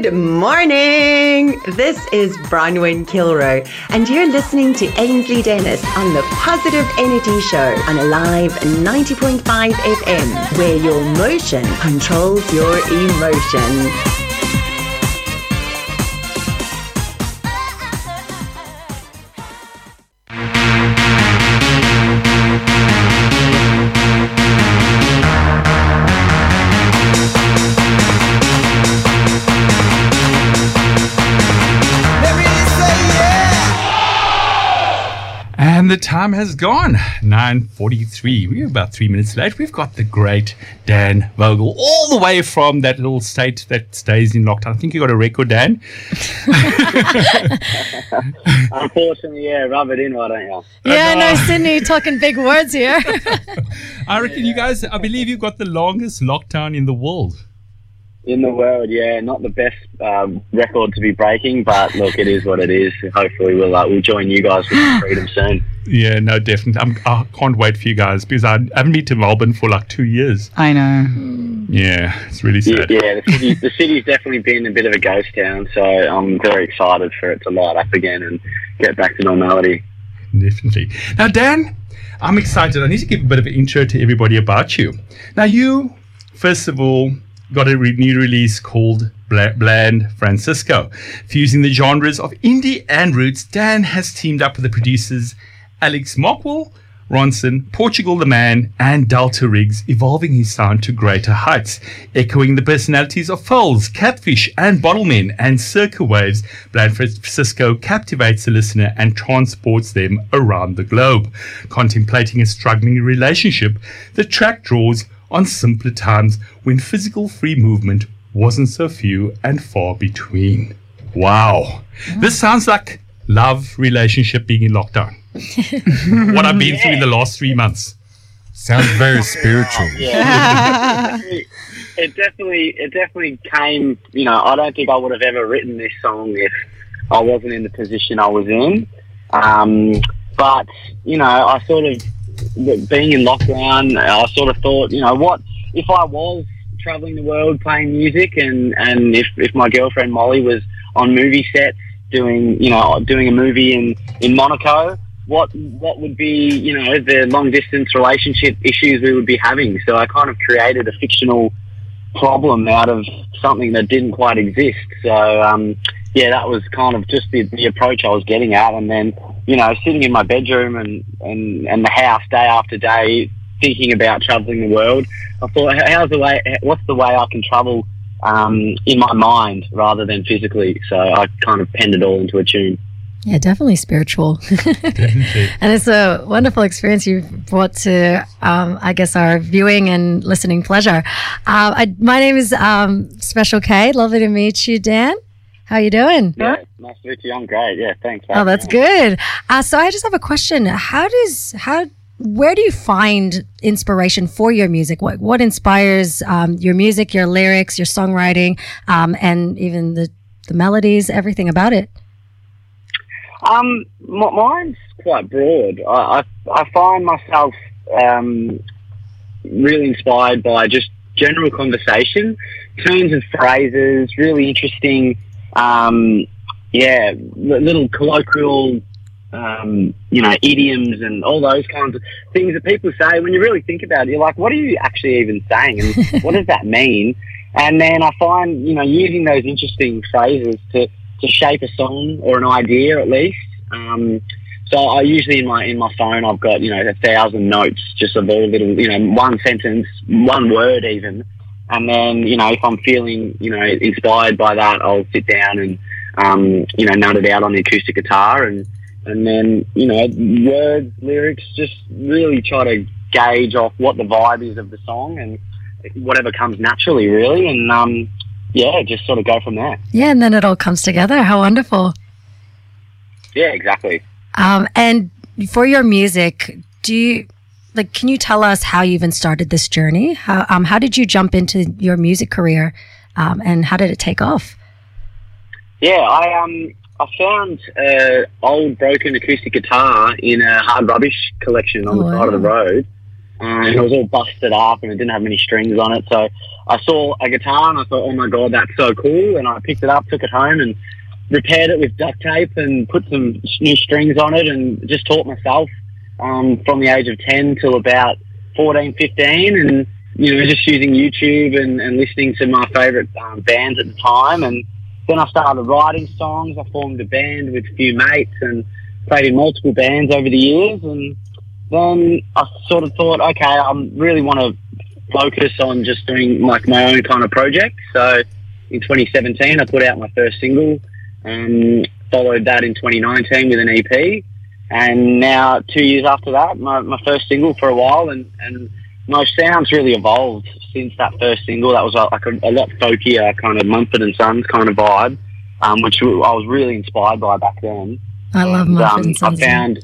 Good morning. This is Bronwyn Kilroy, and you're listening to Ainsley Dennis on the Positive Energy Show on Alive 90.5 FM, where your motion controls your emotion. And the time has gone, 9:43. We're about 3 minutes late. We've got the great Dan Vogel, all the way from that little state that stays in lockdown. I think you got a record, Dan. Unfortunately, yeah, rub it in, why don't you? Yeah, no, Sydney, talking big words here. I reckon you guys, I believe you've got the longest lockdown in the world. In the world, yeah, not the best record to be breaking, but look, it is what it is. Hopefully, we'll join you guys with some freedom soon. Yeah, no, definitely. I can't wait for you guys because I haven't been to Melbourne for like 2 years. I know. Yeah, it's really sad. Yeah, the city's definitely been a bit of a ghost town, so I'm very excited for it to light up again and get back to normality. Definitely. Now, Dan, I'm excited. I need to give a bit of an intro to everybody about you. Now, you, first of all, got a new release called Bland Francisco. Fusing the genres of indie and roots, Dan has teamed up with the producers Alex Mockwell, Ronson, Portugal the Man, and Delta Riggs, evolving his sound to greater heights. Echoing the personalities of Foals, Catfish, and Bottlemen, and Circa Waves, Bland Francisco captivates the listener and transports them around the globe. Contemplating a struggling relationship, the track draws on simpler times when physical free movement wasn't so few and far between. Wow. This sounds like love relationship being in lockdown. What I've been through in the last 3 months. Sounds very spiritual. Yeah. It definitely came, you know, I don't think I would have ever written this song if I wasn't in the position I was in. But, you know, I sort of, being in lockdown, I sort of thought, you know, what if I was traveling the world playing music, and if my girlfriend Molly was on movie sets doing a movie in Monaco, what would be, you know, the long distance relationship issues we would be having? So I kind of created a fictional problem out of something that didn't quite exist. So yeah, that was kind of just the approach I was getting at. And then, you know, sitting in my bedroom and the house day after day, thinking about traveling the world, I thought, what's the way I can travel in my mind rather than physically? So I kind of penned it all into a tune. Yeah, definitely spiritual. Definitely. And it's a wonderful experience you've brought to, I guess, our viewing and listening pleasure. My name is Special K. Lovely to meet you, Dan. How you doing? Yeah, nice to meet you. I'm great. Yeah, thanks. Oh, that's good. So I just have a question. Where do you find inspiration for your music? What inspires your music, your lyrics, your songwriting, and even the melodies, everything about it? Mine's quite broad. I find myself really inspired by just general conversation, turns and phrases, really interesting, little colloquial, idioms and all those kinds of things that people say. When you really think about it, you're like, what are you actually even saying? And what does that mean? And then I find, you know, using those interesting phrases to shape a song or an idea at least. So I usually in my phone I've got, you know, 1,000 notes just of all little, you know, one sentence, one word even. And then, you know, if I'm feeling, you know, inspired by that, I'll sit down and, nut it out on the acoustic guitar and then, you know, words, lyrics, just really try to gauge off what the vibe is of the song and whatever comes naturally, really. And, just sort of go from there. Yeah, and then it all comes together. How wonderful. Yeah, exactly. And for your music, can you tell us how you even started this journey? How did you jump into your music career, and how did it take off? Yeah, I found an old broken acoustic guitar in a hard rubbish collection on the side of the road. and it was all busted up and it didn't have many strings on it. So I saw a guitar and I thought, oh my God, that's so cool. And I picked it up, took it home and repaired it with duct tape and put some new strings on it and just taught myself from the age of 10 till about 14, 15, and just using YouTube and listening to my favourite bands at the time. And then I started writing songs. I formed a band with a few mates and played in multiple bands over the years. And then I sort of thought, okay, I really want to focus on just doing like my own kind of project. So in 2017, I put out my first single, followed that in 2019 with an EP. And now 2 years after that, my first single for a while, and my sound's really evolved since that first single. That was like a lot folkier, kind of Mumford & Sons kind of vibe, which I was really inspired by back then. I love Mumford & Sons. I found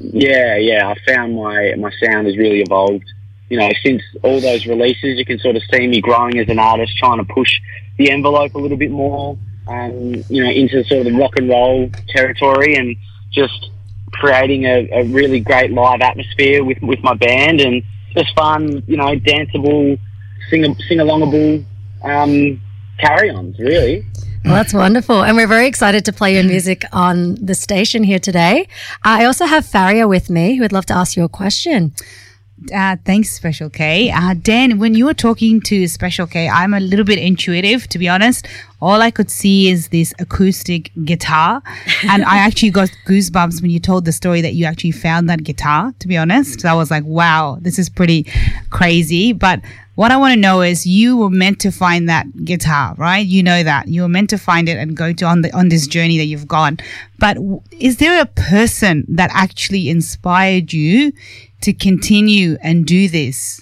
my sound has really evolved. Since all those releases, you can sort of see me growing as an artist, trying to push the envelope a little bit more, into sort of the rock and roll territory, and just creating a really great live atmosphere with my band, and just fun, danceable, sing-alongable carry-ons, really. Well, that's wonderful. And we're very excited to play your music on the station here today. I also have Faria with me who would love to ask you a question. Thanks, Special K. Dan, when you were talking to Special K, I'm a little bit intuitive, to be honest. All I could see is this acoustic guitar. And I actually got goosebumps when you told the story that you actually found that guitar, to be honest. So I was like, wow, this is pretty crazy. But what I want to know is, you were meant to find that guitar, right? You know that. You were meant to find it and go on this journey that you've gone. But is there a person that actually inspired you to continue and do this?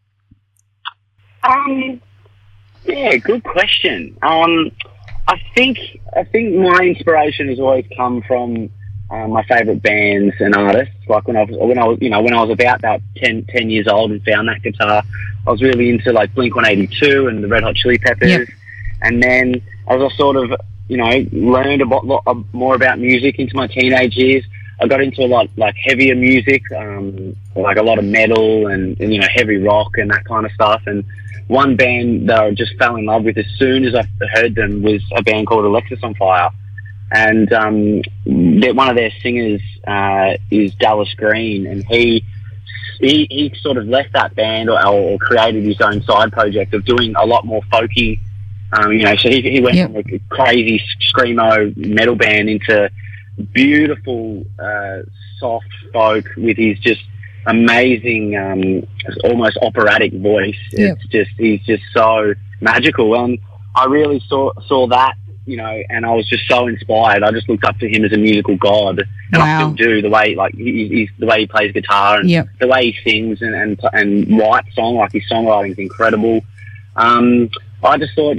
Yeah, good question. I think my inspiration has always come from my favourite bands and artists. Like when I was about that 10 years old and found that guitar, I was really into like Blink-182 and the Red Hot Chili Peppers. Yep. And then as I sort of learned a lot more about music into my teenage years, I got into a lot like heavier music, like a lot of metal and heavy rock and that kind of stuff. And one band that I just fell in love with as soon as I heard them was a band called Alexisonfire. And one of their singers is Dallas Green, and he sort of left that band or created his own side project of doing a lot more folky. So he went from a crazy screamo metal band into beautiful soft folk with his just amazing almost operatic voice. He's just so magical, and I really saw that, and I was just so inspired. I just looked up to him as a musical god, and I still do. The way he's the way he plays guitar and the way he sings and writes song, like his songwriting is incredible. I just thought,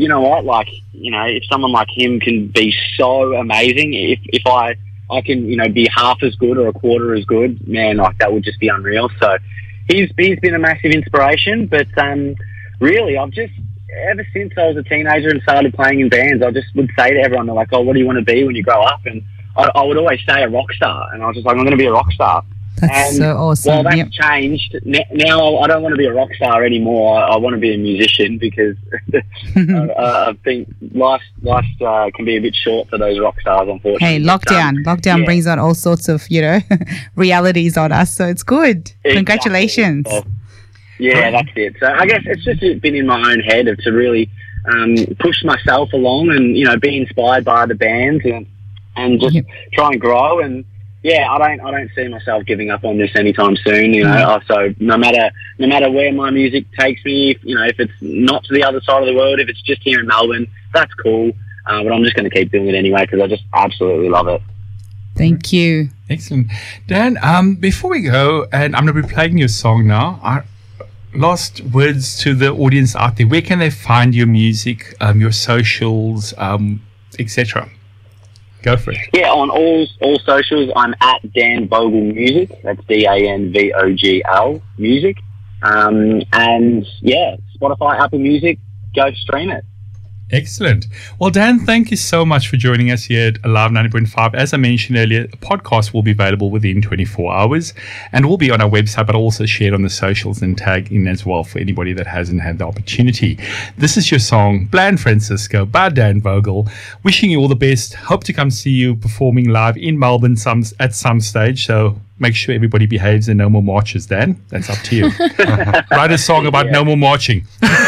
if someone like him can be so amazing, if I can, be half as good or a quarter as good, man, like that would just be unreal. So he's been a massive inspiration. But really, I've just, ever since I was a teenager and started playing in bands, I just would say to everyone, they're like, oh, what do you want to be when you grow up? And I would always say a rock star. And I was just like, I'm going to be a rock star. That's so awesome. Well, that's changed. Now I don't want to be a rock star anymore. I want to be a musician, because I think life can be a bit short for those rock stars, unfortunately. Hey, lockdown brings on all sorts of realities on us, so it's good. Exactly. Congratulations. Yeah, that's it. So I guess it's just been in my own head to really push myself along and be inspired by the bands and just try and grow. And yeah, I don't see myself giving up on this anytime soon. So no matter where my music takes me, if it's not to the other side of the world, if it's just here in Melbourne, that's cool. But I'm just going to keep doing it anyway, because I just absolutely love it. Thank you. Excellent. Dan, before we go, and I'm going to be playing your song now, last words to the audience out there. Where can they find your music, your socials, etc.? Go for it. Yeah, on all socials, I'm at Dan Vogel Music. That's DANVOGL Music. And yeah, Spotify, Apple Music, go stream it. Excellent. Well, Dan, thank you so much for joining us here at Alive 90.5. As I mentioned earlier, the podcast will be available within 24 hours and will be on our website, but also shared on the socials and tagged in as well for anybody that hasn't had the opportunity. This is your song, Bland Francisco by Dan Vogel. Wishing you all the best. Hope to come see you performing live in Melbourne at some stage. So make sure everybody behaves and no more marches, Dan. That's up to you. Write a song about no more marching.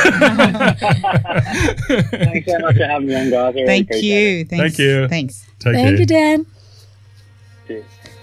Thanks so much for having me on, guys. I really Thank appreciate you. it. Thanks. Thank you. Thanks. Take Thank care. you, Dan. Cheers.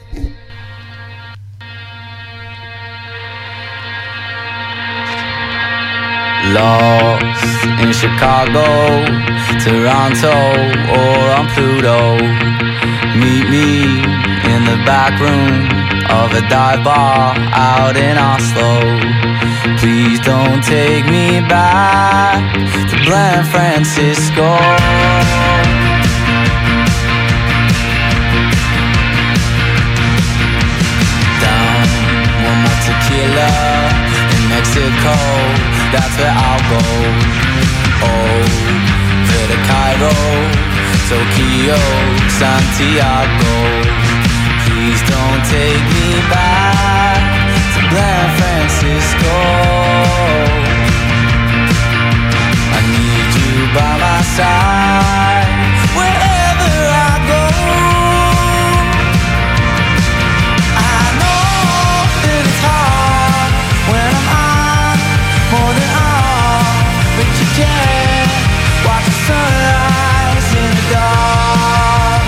Lost in Chicago, Toronto, or on Pluto. Meet me in the back room of a dive bar out in Oslo. Please don't take me back to Bland Francisco. Down one more tequila in Mexico, that's where I'll go. Over to Cairo, Tokyo, Santiago. Please don't take me back to Bland Francisco. I need you by my side wherever I go. I know that it's hard when I'm on more than all, but you can't watch the sunrise in the dark.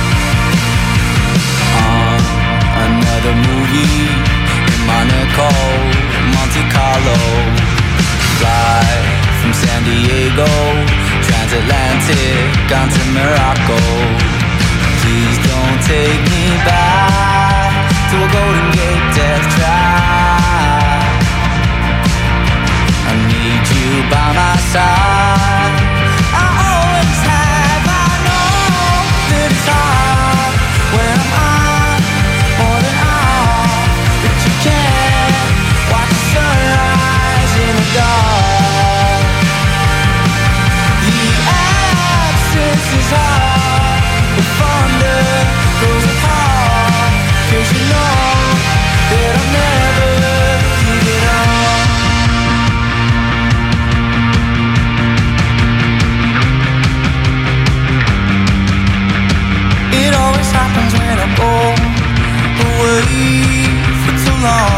Another movie in Monaco, Monte Carlo. Fly from San Diego, transatlantic, on to Morocco. Please don't take me back to a Golden Gate death trap. I need you by my side. I always have. I know that it's hard when I'm on more than all, but you can't watch the sunrise in the dark. The absence is hard, the thunder goes apart, 'cause you know that I'll never give it up. It always happens when I go away for too long.